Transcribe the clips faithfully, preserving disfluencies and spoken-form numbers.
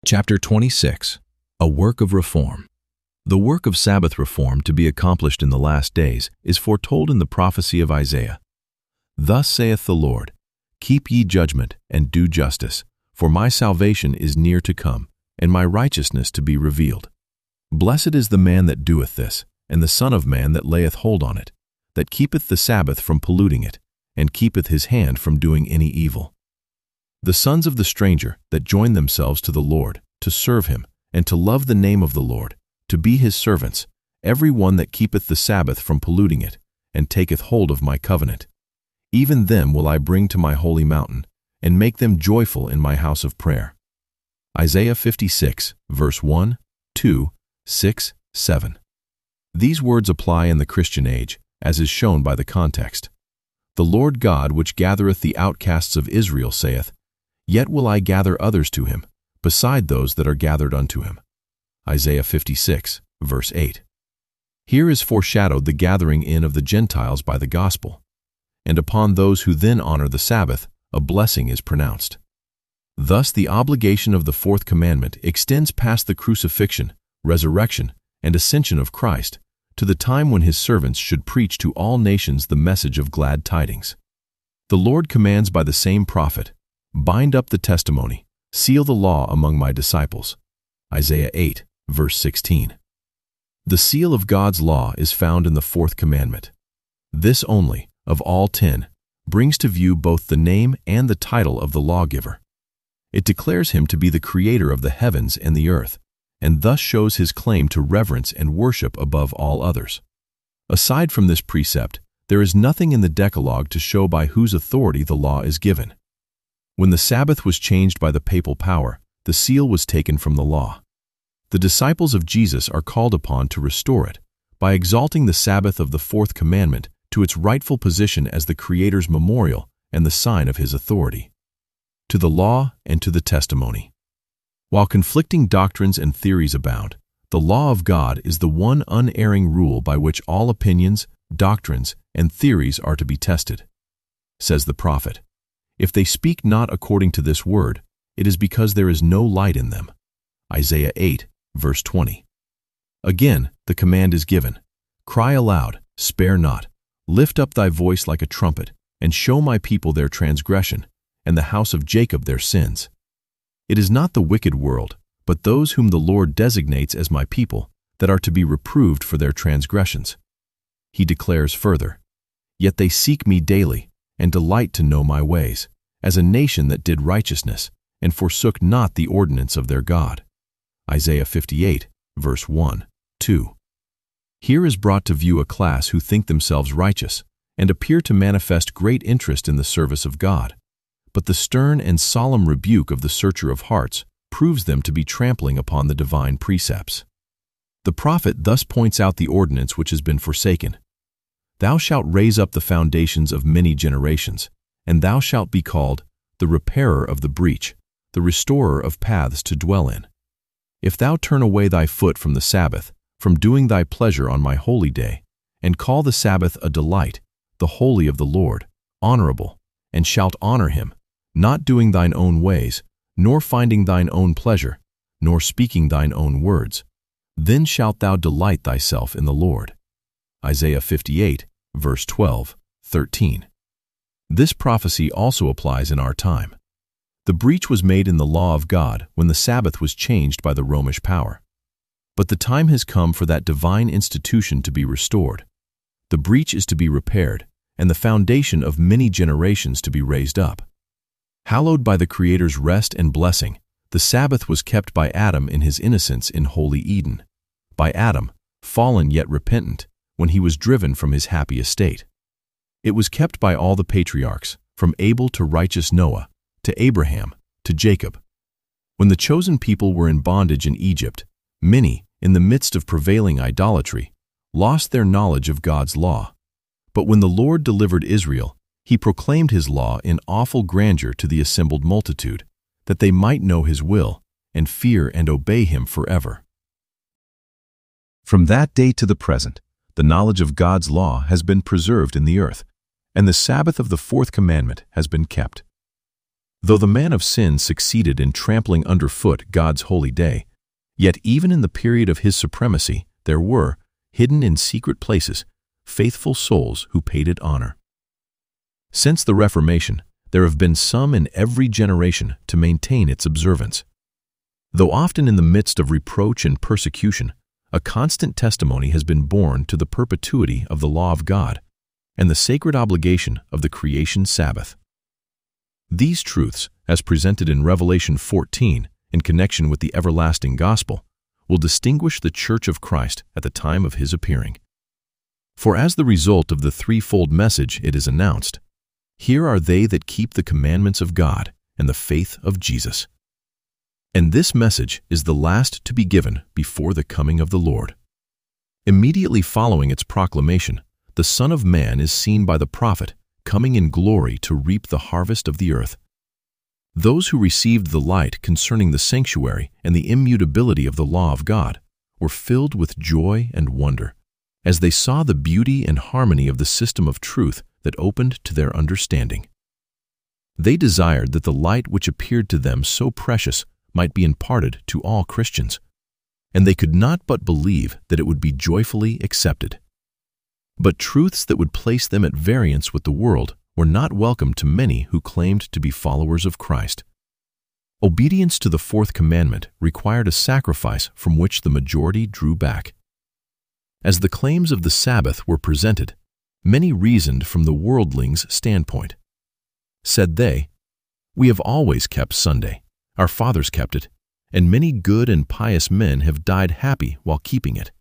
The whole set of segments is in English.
Chapter twenty-six. A Work of Reform. The work of Sabbath reform to be accomplished in the last days is foretold in the prophecy of Isaiah. Thus saith the Lord, Keep ye judgment, and do justice, for my salvation is near to come, and my righteousness to be revealed. Blessed is the man that doeth this, and the Son of man that layeth hold on it, that keepeth the Sabbath from polluting it, and keepeth his hand from doing any evil. The sons of the stranger that join themselves to the Lord, to serve him, and to love the name of the Lord, to be his servants, every one that keepeth the Sabbath from polluting it, and taketh hold of my covenant. Even them will I bring to my holy mountain, and make them joyful in my house of prayer. Isaiah fifty-six, verse one, two, six, seven. These words apply in the Christian age, as is shown by the context. The Lord God which gathereth the outcasts of Israel saith, Yet will I gather others to him, beside those that are gathered unto him. Isaiah fifty-six, verse eight. Here is foreshadowed the gathering in of the Gentiles by the gospel, and upon those who then honor the Sabbath, a blessing is pronounced. Thus the obligation of the fourth commandment extends past the crucifixion, resurrection, and ascension of Christ, to the time when his servants should preach to all nations the message of glad tidings. The Lord commands by the same prophet, Bind up the testimony, seal the law among my disciples. Isaiah eight, verse sixteen. The seal of God's law is found in the fourth commandment. This only, of all ten, brings to view both the name and the title of the lawgiver. It declares him to be the creator of the heavens and the earth, and thus shows his claim to reverence and worship above all others. Aside from this precept, there is nothing in the Decalogue to show by whose authority the law is given. When the Sabbath was changed by the papal power, the seal was taken from the law. The disciples of Jesus are called upon to restore it by exalting the Sabbath of the fourth commandment to its rightful position as the Creator's memorial and the sign of his authority. To the law and to the testimony. While conflicting doctrines and theories abound, the law of God is the one unerring rule by which all opinions, doctrines, and theories are to be tested. Says the prophet, If they speak not according to this word, it is because there is no light in them. Isaiah eight, verse twenty. Again, the command is given, Cry aloud, spare not, lift up thy voice like a trumpet, and show my people their transgression, and the house of Jacob their sins. It is not the wicked world, but those whom the Lord designates as my people, that are to be reproved for their transgressions. He declares further, Yet they seek me daily, and delight to know my ways, as a nation that did righteousness, and forsook not the ordinance of their God. Isaiah fifty-eight, verse one, two. Here is brought to view a class who think themselves righteous, and appear to manifest great interest in the service of God. But the stern and solemn rebuke of the searcher of hearts proves them to be trampling upon the divine precepts. The prophet thus points out the ordinance which has been forsaken. Thou shalt raise up the foundations of many generations, and thou shalt be called the repairer of the breach, the restorer of paths to dwell in. If thou turn away thy foot from the Sabbath, from doing thy pleasure on my holy day, and call the Sabbath a delight, the holy of the Lord, honorable, and shalt honor him, not doing thine own ways, nor finding thine own pleasure, nor speaking thine own words, then shalt thou delight thyself in the Lord. Isaiah fifty-eight, verse twelve, thirteen. This prophecy also applies in our time. The breach was made in the law of God when the Sabbath was changed by the Romish power. But the time has come for that divine institution to be restored. The breach is to be repaired, and the foundation of many generations to be raised up. Hallowed by the Creator's rest and blessing, the Sabbath was kept by Adam in his innocence in holy Eden. By Adam, fallen yet repentant, when he was driven from his happy estate. It was kept by all the patriarchs, from Abel to righteous Noah, to Abraham, to Jacob. When the chosen people were in bondage in Egypt, many, in the midst of prevailing idolatry, lost their knowledge of God's law. But when the Lord delivered Israel, he proclaimed his law in awful grandeur to the assembled multitude, that they might know his will, and fear and obey him forever. From that day to the present, the knowledge of God's law has been preserved in the earth, and the Sabbath of the fourth commandment has been kept. Though the man of sin succeeded in trampling underfoot God's holy day, yet even in the period of his supremacy there were, hidden in secret places, faithful souls who paid it honor. Since the Reformation, there have been some in every generation to maintain its observance. Though often in the midst of reproach and persecution, a constant testimony has been borne to the perpetuity of the law of God and the sacred obligation of the creation Sabbath. These truths, as presented in Revelation fourteen in connection with the everlasting gospel, will distinguish the Church of Christ at the time of his appearing. For as the result of the threefold message it is announced, here are they that keep the commandments of God and the faith of Jesus. And this message is the last to be given before the coming of the Lord. Immediately following its proclamation, the Son of Man is seen by the prophet coming in glory to reap the harvest of the earth. Those who received the light concerning the sanctuary and the immutability of the law of God were filled with joy and wonder as they saw the beauty and harmony of the system of truth that opened to their understanding. They desired that the light which appeared to them so precious might be imparted to all Christians, and they could not but believe that it would be joyfully accepted. But truths that would place them at variance with the world were not welcome to many who claimed to be followers of Christ. Obedience to the fourth commandment required a sacrifice from which the majority drew back. As the claims of the Sabbath were presented, many reasoned from the worldling's standpoint. Said they, "We have always kept Sunday, our fathers kept it, and many good and pious men have died happy while keeping it.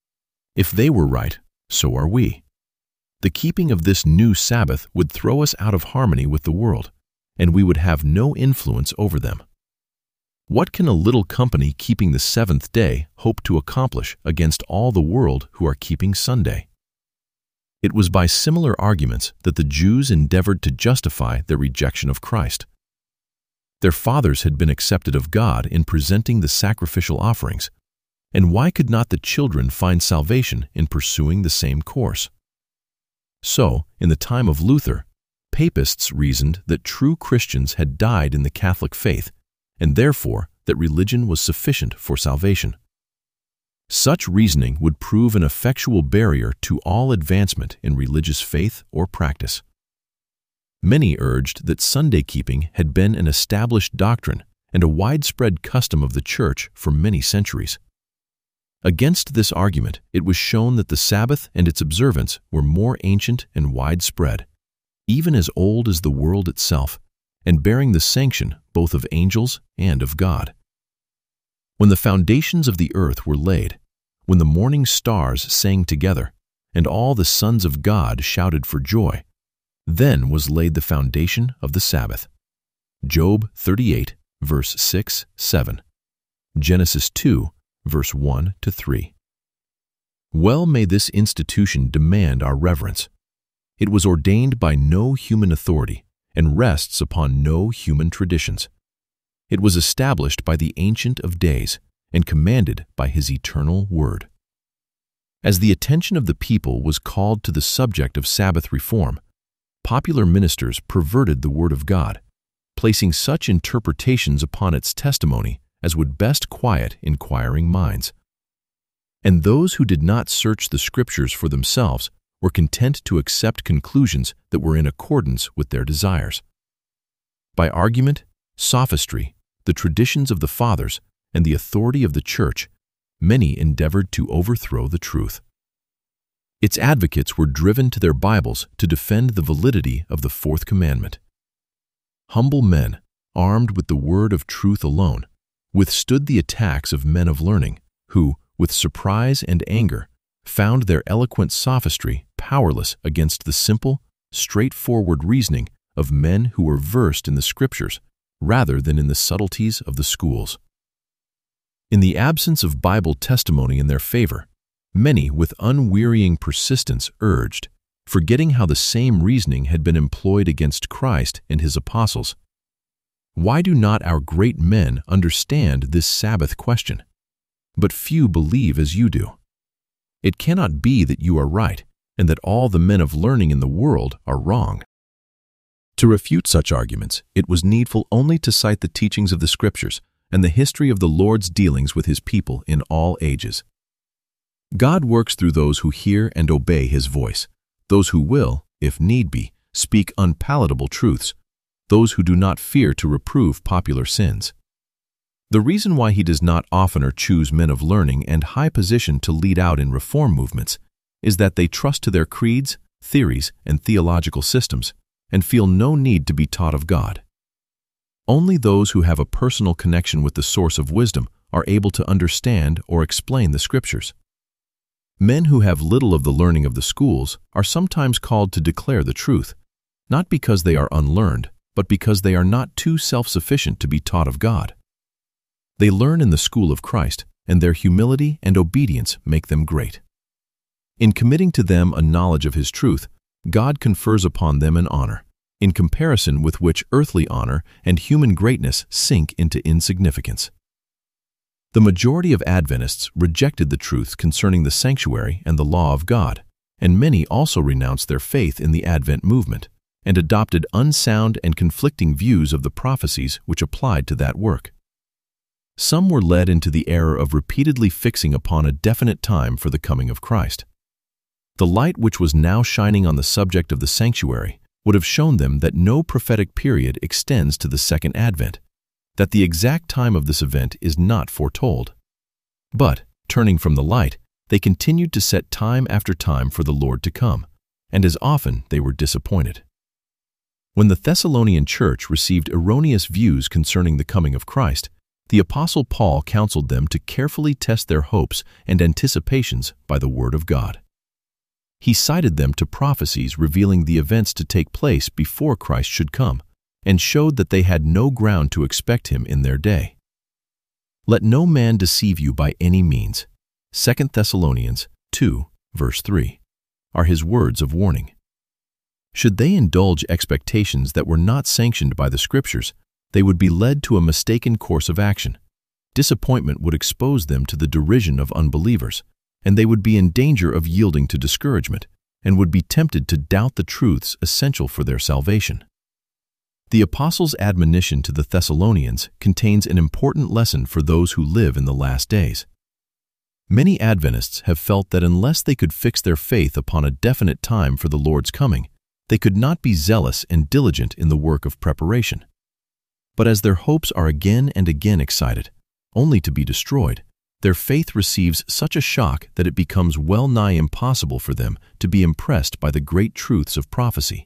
If they were right, so are we. The keeping of this new Sabbath would throw us out of harmony with the world, and we would have no influence over them. What can a little company keeping the seventh day hope to accomplish against all the world who are keeping Sunday?" It was by similar arguments that the Jews endeavored to justify their rejection of Christ. Their fathers had been accepted of God in presenting the sacrificial offerings, and why could not the children find salvation in pursuing the same course? So, in the time of Luther, papists reasoned that true Christians had died in the Catholic faith, and therefore that religion was sufficient for salvation. Such reasoning would prove an effectual barrier to all advancement in religious faith or practice. Many urged that Sunday keeping had been an established doctrine and a widespread custom of the Church for many centuries. Against this argument, it was shown that the Sabbath and its observance were more ancient and widespread, even as old as the world itself, and bearing the sanction both of angels and of God. When the foundations of the earth were laid, when the morning stars sang together, and all the sons of God shouted for joy, then was laid the foundation of the Sabbath. Job thirty-eight, verse six, seven. Genesis two, verse one to three. Well may this institution demand our reverence. It was ordained by no human authority and rests upon no human traditions. It was established by the Ancient of Days and commanded by his eternal word. As the attention of the people was called to the subject of Sabbath reform, popular ministers perverted the word of God, placing such interpretations upon its testimony as would best quiet inquiring minds. And those who did not search the Scriptures for themselves were content to accept conclusions that were in accordance with their desires. By argument, sophistry, the traditions of the fathers, and the authority of the Church, many endeavored to overthrow the truth. Its advocates were driven to their Bibles to defend the validity of the fourth commandment. Humble men, armed with the word of truth alone, withstood the attacks of men of learning, who, with surprise and anger, found their eloquent sophistry powerless against the simple, straightforward reasoning of men who were versed in the Scriptures rather than in the subtleties of the schools. In the absence of Bible testimony in their favor, many with unwearying persistence urged, forgetting how the same reasoning had been employed against Christ and his apostles, "Why do not our great men understand this Sabbath question? But few believe as you do. It cannot be that you are right, and that all the men of learning in the world are wrong." To refute such arguments, it was needful only to cite the teachings of the Scriptures and the history of the Lord's dealings with His people in all ages. God works through those who hear and obey His voice, those who will, if need be, speak unpalatable truths, those who do not fear to reprove popular sins. The reason why He does not oftener choose men of learning and high position to lead out in reform movements is that they trust to their creeds, theories, and theological systems, and feel no need to be taught of God. Only those who have a personal connection with the source of wisdom are able to understand or explain the Scriptures. Men who have little of the learning of the schools are sometimes called to declare the truth, not because they are unlearned, but because they are not too self-sufficient to be taught of God. They learn in the school of Christ, and their humility and obedience make them great. In committing to them a knowledge of His truth, God confers upon them an honor, in comparison with which earthly honor and human greatness sink into insignificance. The majority of Adventists rejected the truths concerning the sanctuary and the law of God, and many also renounced their faith in the Advent movement and adopted unsound and conflicting views of the prophecies which applied to that work. Some were led into the error of repeatedly fixing upon a definite time for the coming of Christ. The light which was now shining on the subject of the sanctuary would have shown them that no prophetic period extends to the second advent, that the exact time of this event is not foretold. But, turning from the light, they continued to set time after time for the Lord to come, and as often they were disappointed. When the Thessalonian church received erroneous views concerning the coming of Christ, the Apostle Paul counseled them to carefully test their hopes and anticipations by the Word of God. He cited them to prophecies revealing the events to take place before Christ should come, and showed that they had no ground to expect Him in their day. Let no man deceive you by any means. Second Thessalonians two, verse three, are his words of warning. Should they indulge expectations that were not sanctioned by the Scriptures, they would be led to a mistaken course of action. Disappointment would expose them to the derision of unbelievers, and they would be in danger of yielding to discouragement, and would be tempted to doubt the truths essential for their salvation. The Apostle's admonition to the Thessalonians contains an important lesson for those who live in the last days. Many Adventists have felt that unless they could fix their faith upon a definite time for the Lord's coming, they could not be zealous and diligent in the work of preparation. But as their hopes are again and again excited, only to be destroyed, their faith receives such a shock that it becomes well nigh impossible for them to be impressed by the great truths of prophecy.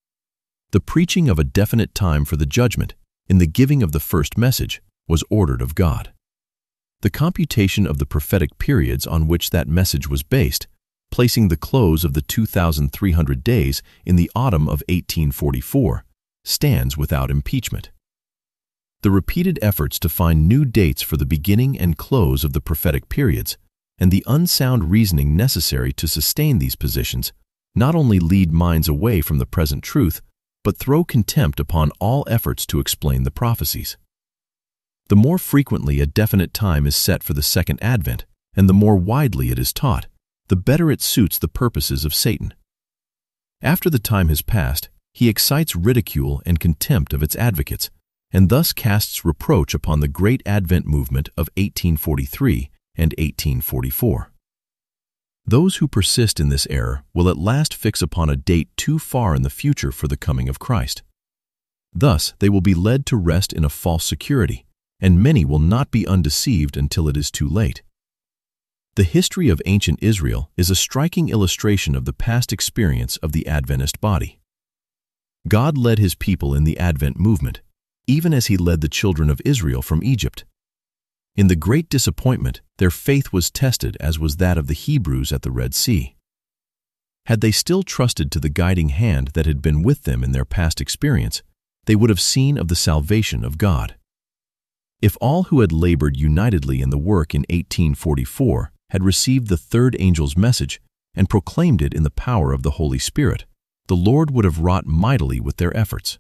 The preaching of a definite time for the judgment, in the giving of the first message, was ordered of God. The computation of the prophetic periods on which that message was based, placing the close of the two thousand three hundred days in the autumn of eighteen forty-four, stands without impeachment. The repeated efforts to find new dates for the beginning and close of the prophetic periods, and the unsound reasoning necessary to sustain these positions, not only lead minds away from the present truth, but throw contempt upon all efforts to explain the prophecies. The more frequently a definite time is set for the second advent, and the more widely it is taught, the better it suits the purposes of Satan. After the time has passed, he excites ridicule and contempt of its advocates, and thus casts reproach upon the great Advent movement of eighteen forty-three and eighteen forty-four. Those who persist in this error will at last fix upon a date too far in the future for the coming of Christ. Thus, they will be led to rest in a false security, and many will not be undeceived until it is too late. The history of ancient Israel is a striking illustration of the past experience of the Adventist body. God led His people in the Advent movement, even as He led the children of Israel from Egypt. In the great disappointment, their faith was tested as was that of the Hebrews at the Red Sea. Had they still trusted to the guiding hand that had been with them in their past experience, they would have seen of the salvation of God. If all who had labored unitedly in the work in eighteen forty-four had received the third angel's message and proclaimed it in the power of the Holy Spirit, the Lord would have wrought mightily with their efforts.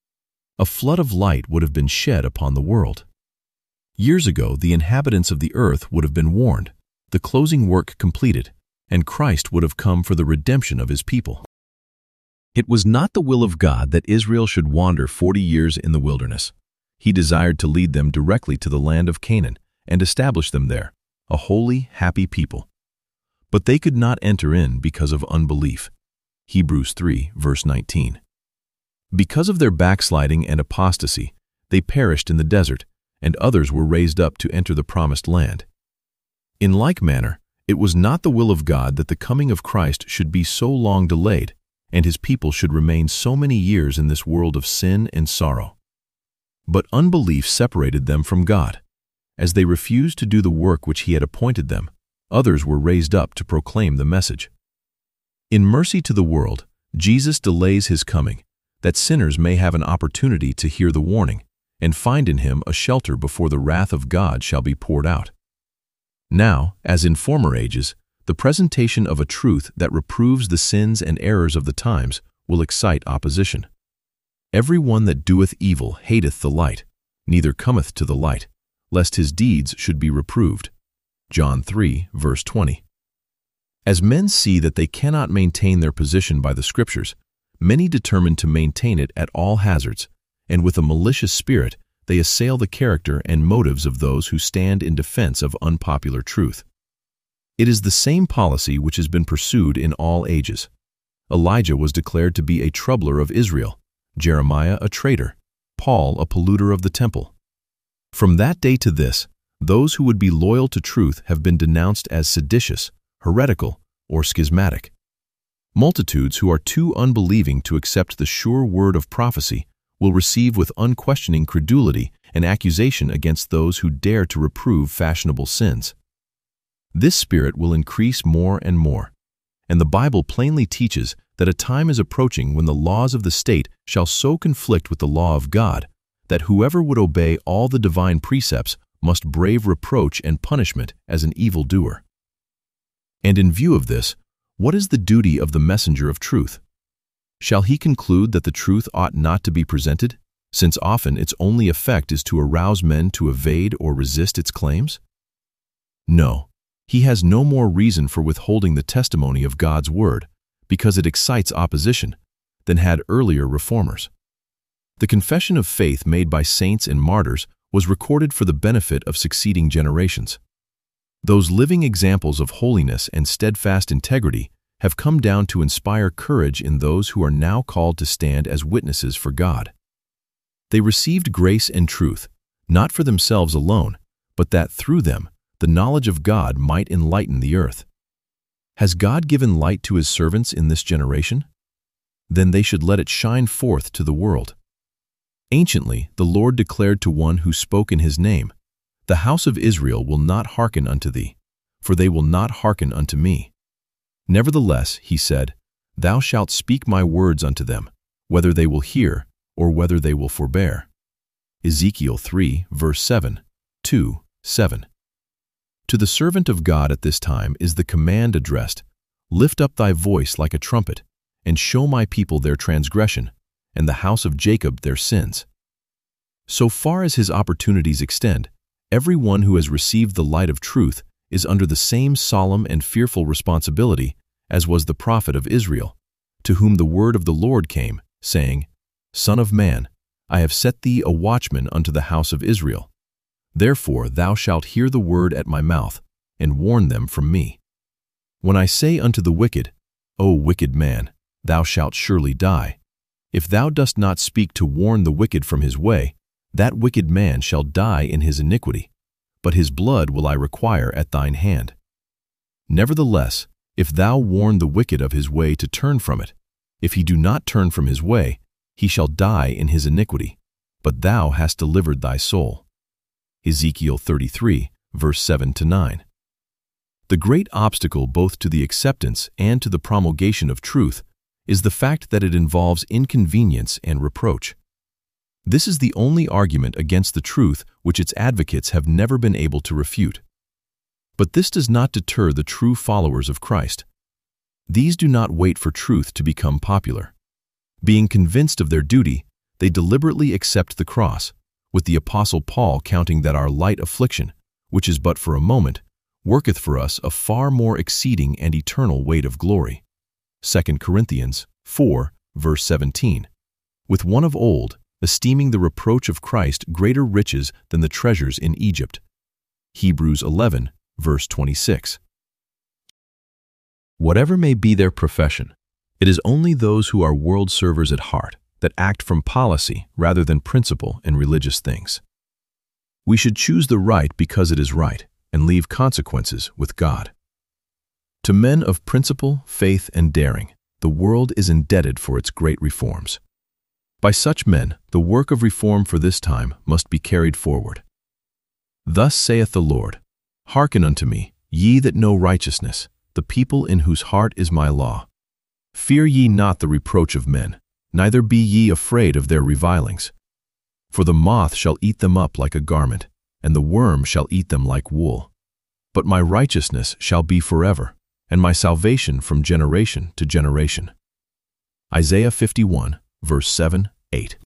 A flood of light would have been shed upon the world. Years ago, the inhabitants of the earth would have been warned, the closing work completed, and Christ would have come for the redemption of His people. It was not the will of God that Israel should wander forty years in the wilderness. He desired to lead them directly to the land of Canaan and establish them there, a holy, happy people. But they could not enter in because of unbelief. Hebrews three, verse nineteen. Because of their backsliding and apostasy, they perished in the desert, and others were raised up to enter the promised land. In like manner, it was not the will of God that the coming of Christ should be so long delayed, and his people should remain so many years in this world of sin and sorrow. But unbelief separated them from God. As they refused to do the work which he had appointed them, others were raised up to proclaim the message. In mercy to the world, Jesus delays his coming, that sinners may have an opportunity to hear the warning, and find in him a shelter before the wrath of God shall be poured out. Now, as in former ages, the presentation of a truth that reproves the sins and errors of the times will excite opposition. Every one that doeth evil hateth the light, neither cometh to the light, lest his deeds should be reproved. John three, verse twenty. As men see that they cannot maintain their position by the Scriptures, many determine to maintain it at all hazards, and with a malicious spirit they assail the character and motives of those who stand in defense of unpopular truth. It is the same policy which has been pursued in all ages. Elijah was declared to be a troubler of Israel, Jeremiah a traitor, Paul a polluter of the temple. From that day to this, those who would be loyal to truth have been denounced as seditious, heretical, or schismatic. Multitudes who are too unbelieving to accept the sure word of prophecy will receive with unquestioning credulity an accusation against those who dare to reprove fashionable sins. This spirit will increase more and more, and the Bible plainly teaches that a time is approaching when the laws of the state shall so conflict with the law of God that whoever would obey all the divine precepts must brave reproach and punishment as an evildoer. And in view of this, what is the duty of the messenger of truth? Shall he conclude that the truth ought not to be presented, since often its only effect is to arouse men to evade or resist its claims? No, he has no more reason for withholding the testimony of God's word, because it excites opposition, than had earlier reformers. The confession of faith made by saints and martyrs was recorded for the benefit of succeeding generations. Those living examples of holiness and steadfast integrity have come down to inspire courage in those who are now called to stand as witnesses for God. They received grace and truth, not for themselves alone, but that through them the knowledge of God might enlighten the earth. Has God given light to his servants in this generation? Then they should let it shine forth to the world. Anciently, the Lord declared to one who spoke in his name, "The house of Israel will not hearken unto thee, for they will not hearken unto me. Nevertheless, he said, Thou shalt speak my words unto them, whether they will hear or whether they will forbear." Ezekiel three, verse seven, two, seven. To the servant of God at this time is the command addressed, "Lift up thy voice like a trumpet, and show my people their transgression, and the house of Jacob their sins." So far as his opportunities extend, every one who has received the light of truth is under the same solemn and fearful responsibility as was the prophet of Israel, to whom the word of the Lord came, saying, "Son of man, I have set thee a watchman unto the house of Israel. Therefore thou shalt hear the word at my mouth, and warn them from me. When I say unto the wicked, O wicked man, thou shalt surely die, if thou dost not speak to warn the wicked from his way, that wicked man shall die in his iniquity, but his blood will I require at thine hand. Nevertheless, if thou warn the wicked of his way to turn from it, if he do not turn from his way, he shall die in his iniquity, but thou hast delivered thy soul." Ezekiel thirty-three, verse seven to nine. The great obstacle both to the acceptance and to the promulgation of truth is the fact that it involves inconvenience and reproach. This is the only argument against the truth which its advocates have never been able to refute. But this does not deter the true followers of Christ. These do not wait for truth to become popular. Being convinced of their duty, they deliberately accept the cross, with the Apostle Paul counting that our light affliction, which is but for a moment, worketh for us a far more exceeding and eternal weight of glory. Second Corinthians four, verse seventeen, with one of old, esteeming the reproach of Christ greater riches than the treasures in Egypt. Hebrews eleven, verse twenty-six. Whatever may be their profession, it is only those who are world servers at heart that act from policy rather than principle in religious things. We should choose the right because it is right and leave consequences with God. To men of principle, faith, and daring, the world is indebted for its great reforms. By such men, the work of reform for this time must be carried forward. Thus saith the Lord, Hearken unto me, ye that know righteousness, the people in whose heart is my law. Fear ye not the reproach of men, neither be ye afraid of their revilings. For the moth shall eat them up like a garment, and the worm shall eat them like wool. But my righteousness shall be forever, and my salvation from generation to generation. Isaiah fifty-one, verse seven, eight.